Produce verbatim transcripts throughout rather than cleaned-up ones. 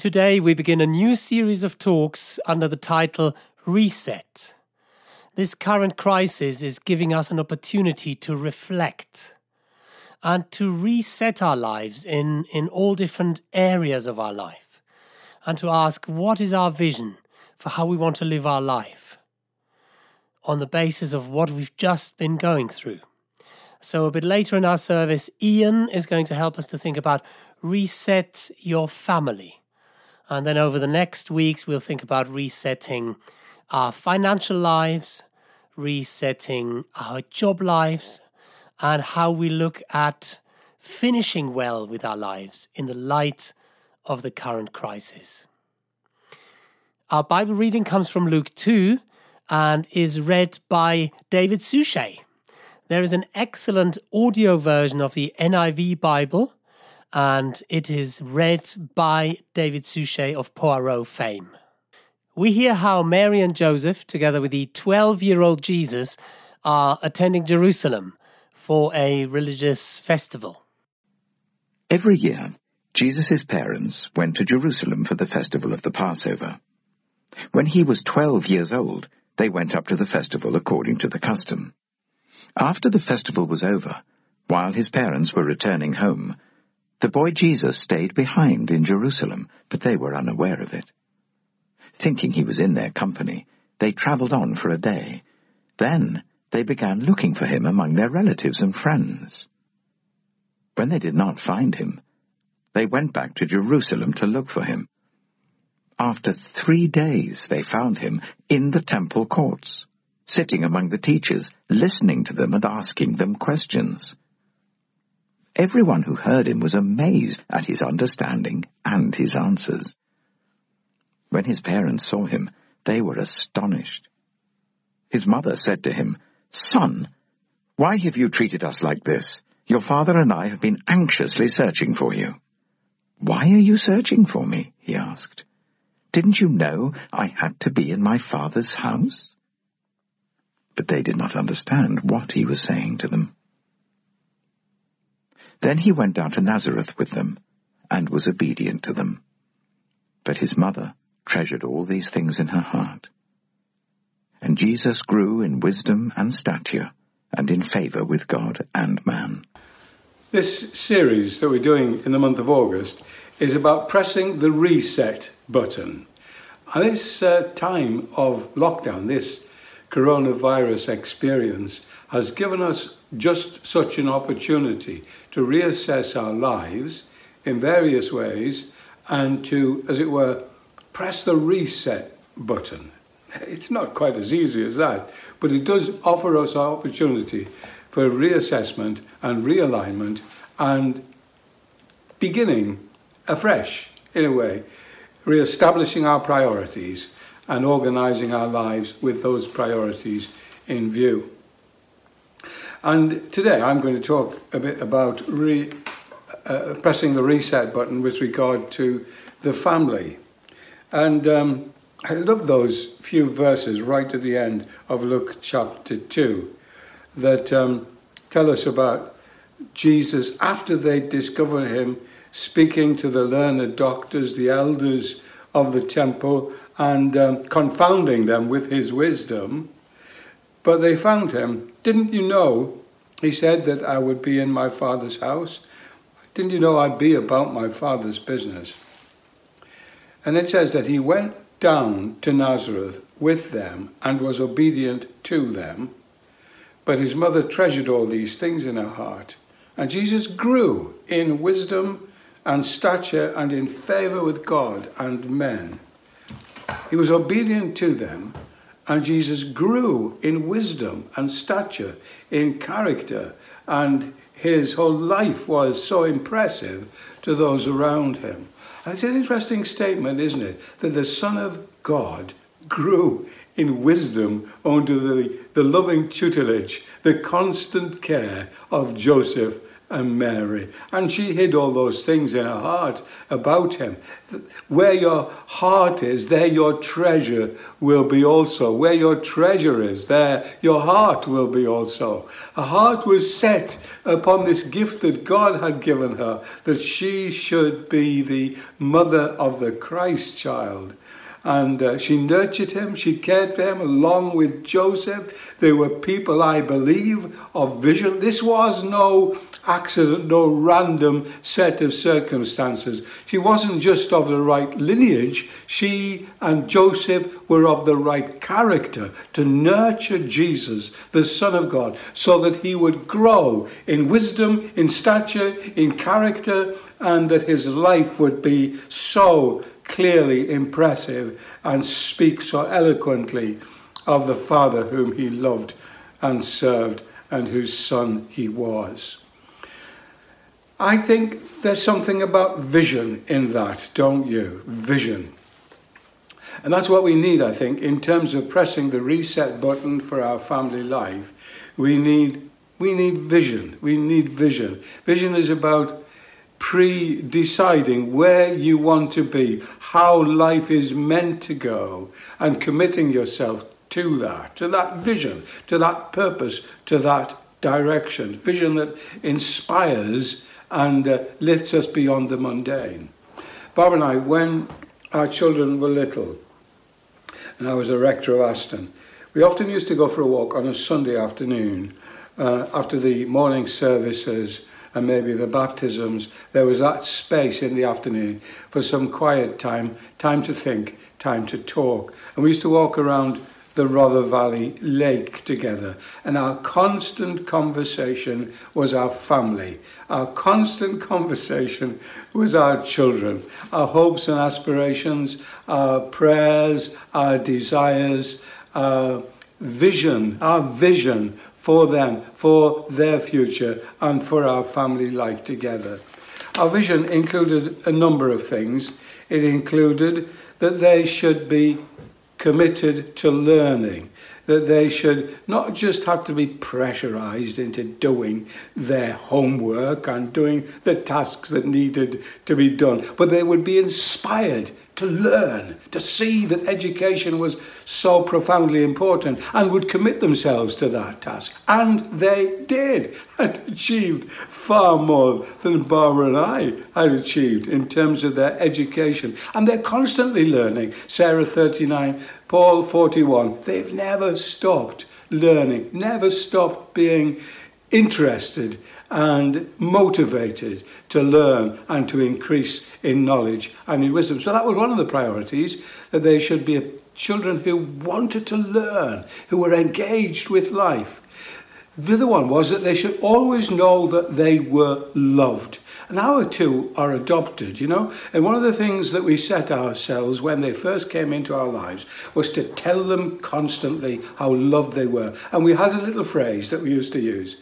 Today we begin a new series of talks under the title Reset. This current crisis is giving us an opportunity to reflect and to reset our lives in, in all different areas of our life, and to ask what is our vision for how we want to live our life on the basis of what we've just been going through. So a bit later in our service, Ian is going to help us to think about reset your family. And then over the next weeks, we'll think about resetting our financial lives, resetting our job lives, and how we look at finishing well with our lives in the light of the current crisis. Our Bible reading comes from Luke two and is read by David Suchet. There is an excellent audio version of the N I V Bible, and it is read by David Suchet of Poirot fame. We hear how Mary and Joseph, together with the twelve-year-old Jesus, are attending Jerusalem for a religious festival. Every year, Jesus' parents went to Jerusalem for the festival of the Passover. When he was twelve years old, they went up to the festival according to the custom. After the festival was over, while his parents were returning home, the boy Jesus stayed behind in Jerusalem, but they were unaware of it. Thinking he was in their company, they travelled on for a day. Then they began looking for him among their relatives and friends. When they did not find him, they went back to Jerusalem to look for him. After three days they found him in the temple courts, sitting among the teachers, listening to them and asking them questions. Everyone who heard him was amazed at his understanding and his answers. When his parents saw him, they were astonished. His mother said to him, "Son, why have you treated us like this? Your father and I have been anxiously searching for you." "Why are you searching for me?" he asked. "Didn't you know I had to be in my father's house?" But they did not understand what he was saying to them. Then he went down to Nazareth with them, and was obedient to them. But his mother treasured all these things in her heart. And Jesus grew in wisdom and stature, and in favour with God and man. This series that we're doing in the month of August is about pressing the reset button. And this uh, time of lockdown, this coronavirus experience, has given us just such an opportunity to reassess our lives in various ways and to, as it were, press the reset button. It's not quite as easy as that, but it does offer us our opportunity for reassessment and realignment and beginning afresh, in a way, re-establishing our priorities and organising our lives with those priorities in view. And today I'm going to talk a bit about re, uh, pressing the reset button with regard to the family. And um, I love those few verses right at the end of Luke chapter two that um, tell us about Jesus, after they discover him, speaking to the learned doctors, the elders of the temple, and um, confounding them with his wisdom. But they found him. "Didn't you know," he said, "that I would be in my Father's house? Didn't you know I'd be about my Father's business?" And it says that he went down to Nazareth with them and was obedient to them. But his mother treasured all these things in her heart. And Jesus grew in wisdom and stature and in favour with God and men. He was obedient to them, and Jesus grew in wisdom and stature, in character, and his whole life was so impressive to those around him. And it's an interesting statement, isn't it? That the Son of God grew in wisdom under the, the loving tutelage, the constant care of Joseph and Mary. And she hid all those things in her heart about him. Where your heart is, there your treasure will be also. Where your treasure is, there your heart will be also. Her heart was set upon this gift that God had given her, that she should be the mother of the Christ child. And uh, she nurtured him, she cared for him along with Joseph. They were people, I believe, of vision. This was no accident, no random set of circumstances. She wasn't just of the right lineage. She and Joseph were of the right character to nurture Jesus, the Son of God, so that he would grow in wisdom, in stature, in character, and that his life would be so clearly impressive and speak so eloquently of the Father whom he loved and served and whose son he was. I think there's something about vision in that, don't you? Vision. And that's what we need, I think, in terms of pressing the reset button for our family life. We need, we need vision. We need vision. Vision is about pre-deciding where you want to be, how life is meant to go, and committing yourself to that, to that vision, to that purpose, to that direction. Vision that inspires and uh, lifts us beyond the mundane. Barbara and I, when our children were little, and I was a rector of Aston, we often used to go for a walk on a Sunday afternoon uh, after the morning services and maybe the baptisms. There was that space in the afternoon for some quiet time, time to think, time to talk. And we used to walk around the Rother Valley Lake together. And our constant conversation was our family. Our constant conversation was our children. Our hopes and aspirations, our prayers, our desires, our vision, our vision for them, for their future, and for our family life together. Our vision included a number of things. It included that they should be committed to learning, that they should not just have to be pressurized into doing their homework and doing the tasks that needed to be done, but they would be inspired to learn, to see that education was so profoundly important, and would commit themselves to that task. And they did, and achieved far more than Barbara and I had achieved in terms of their education. And they're constantly learning. Sarah, thirty-nine, Paul, forty-one. They've never stopped learning, never stopped being interested and motivated to learn and to increase in knowledge and in wisdom. So that was one of the priorities, that they should be children who wanted to learn, who were engaged with life. The other one was that they should always know that they were loved. And our two are adopted, you know. And one of the things that we set ourselves when they first came into our lives was to tell them constantly how loved they were. And we had a little phrase that we used to use.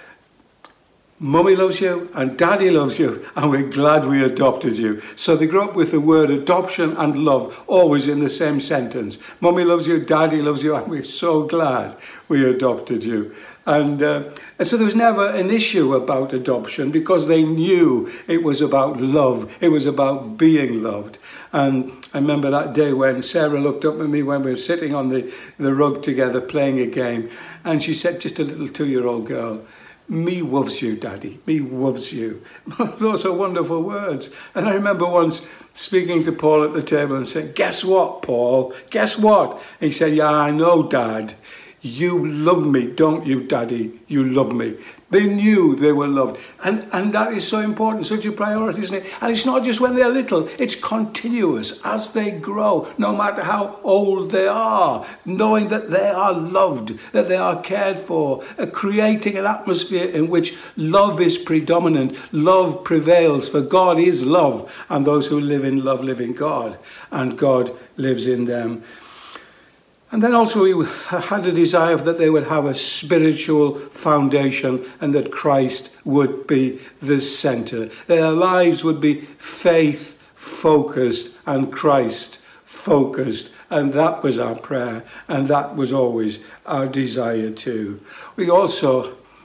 Mummy loves you and Daddy loves you, and we're glad we adopted you. So they grew up with the word adoption and love always in the same sentence. Mummy loves you, Daddy loves you, and we're so glad we adopted you. And, uh, and so there was never an issue about adoption, because they knew it was about love. It was about being loved. And I remember that day when Sarah looked up at me when we were sitting on the, the rug together playing a game, and she said, just a little two-year-old girl, "Me loves you, Daddy. Me loves you." Those are wonderful words. And I remember once speaking to Paul at the table and saying, "Guess what, Paul? Guess what?" And he said, "Yeah, I know, Dad. You love me, don't you, Daddy? You love me." They knew they were loved. And, and that is so important, such a priority, isn't it? And it's not just when they're little, it's continuous as they grow, no matter how old they are, knowing that they are loved, that they are cared for, uh, creating an atmosphere in which love is predominant, love prevails, for God is love, and those who live in love live in God, and God lives in them. And then also we had a desire that they would have a spiritual foundation, and that Christ would be the centre. Their lives would be faith-focused and Christ-focused. And that was our prayer, and that was always our desire too. We also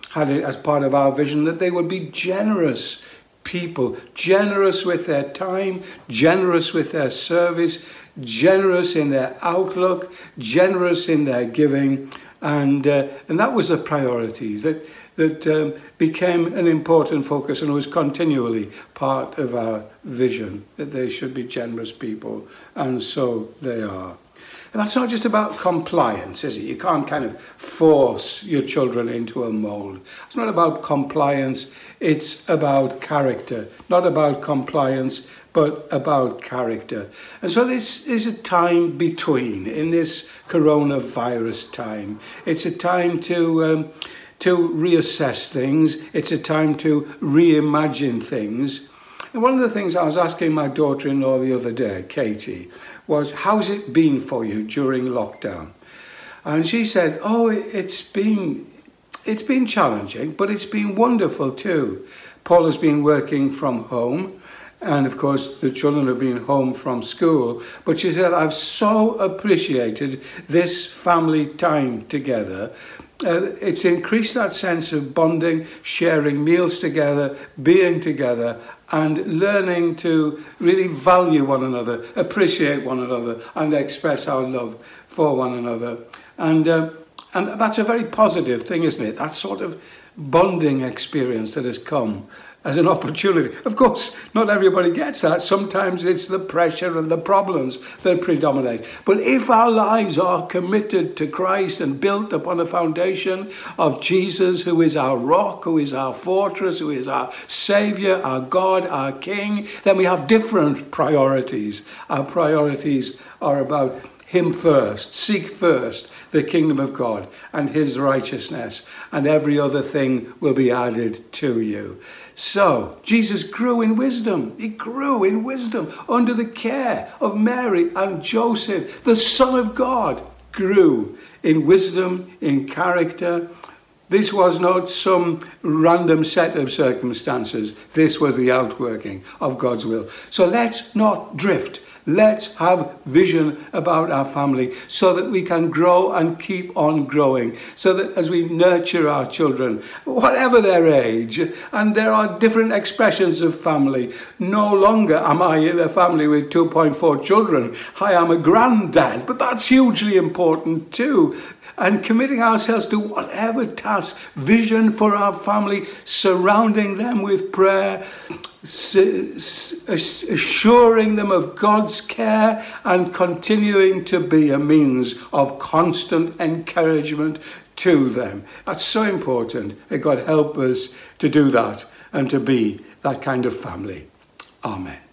had it as part of our vision that they would be generous people, generous with their time, generous with their service, generous in their outlook, generous in their giving, and uh, and that was a priority that that um, became an important focus and was continually part of our vision, that they should be generous people, and so they are. And that's not just about compliance, is it? You can't kind of force your children into a mold. It's not about compliance, it's about character. Not about compliance, but about character. And so this is a time between, in this coronavirus time. It's a time to um, to reassess things. It's a time to reimagine things. And one of the things I was asking my daughter-in-law the other day, Katie, was, how's it been for you during lockdown? And she said, oh, it's been, it's been challenging, but it's been wonderful too. Paul has been working from home, and of course the children have been home from school. But she said, I've so appreciated this family time together. Uh, it's increased that sense of bonding, sharing meals together, being together, and learning to really value one another, appreciate one another, and express our love for one another. And uh, and that's a very positive thing, isn't it? That sort of bonding experience that has come as an opportunity. Of course, not everybody gets that. Sometimes it's the pressure and the problems that predominate. But if our lives are committed to Christ and built upon a foundation of Jesus, who is our rock, who is our fortress, who is our Saviour, our God, our King, then we have different priorities. Our priorities are about Him first. Seek first the kingdom of God and His righteousness, and every other thing will be added to you. So, Jesus grew in wisdom. He grew in wisdom under the care of Mary and Joseph. The Son of God grew in wisdom, in character. This was not some random set of circumstances. This was the outworking of God's will. So let's not drift. Let's have vision about our family so that we can grow and keep on growing. So that as we nurture our children, whatever their age, and there are different expressions of family. No longer am I in a family with two point four children. I am a granddad, but that's hugely important too. And committing ourselves to whatever task, vision for our family, surrounding them with prayer, assuring them of God's care, and continuing to be a means of constant encouragement to them. That's so important. May God help us to do that and to be that kind of family. Amen.